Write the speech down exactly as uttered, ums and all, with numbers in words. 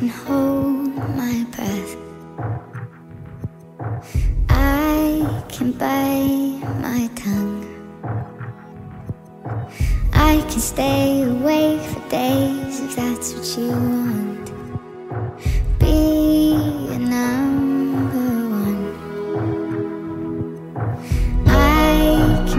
hold my breath. I can bite my tongue. I can stay awake for days if that's what you want.